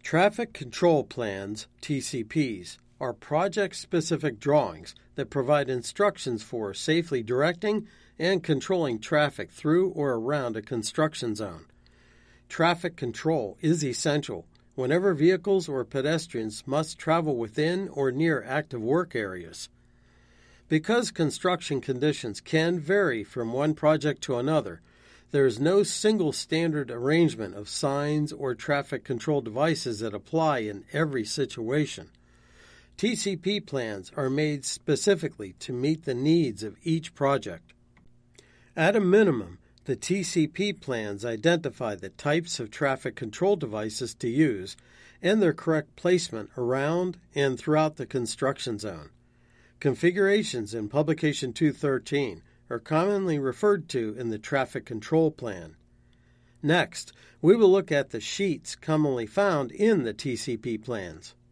Traffic Control Plans, TCPs, are project-specific drawings that provide instructions for safely directing and controlling traffic through or around a construction zone. Traffic control is essential whenever vehicles or pedestrians must travel within or near active work areas. Because construction conditions can vary from one project to another, there is no single standard arrangement of signs or traffic control devices that apply in every situation. TCP plans are made specifically to meet the needs of each project. At a minimum, the TCP plans identify the types of traffic control devices to use and their correct placement around and throughout the construction zone. Configurations in Publication 213 are commonly referred to in the Traffic Control Plan. Next, we will look at the sheets commonly found in the TCP plans.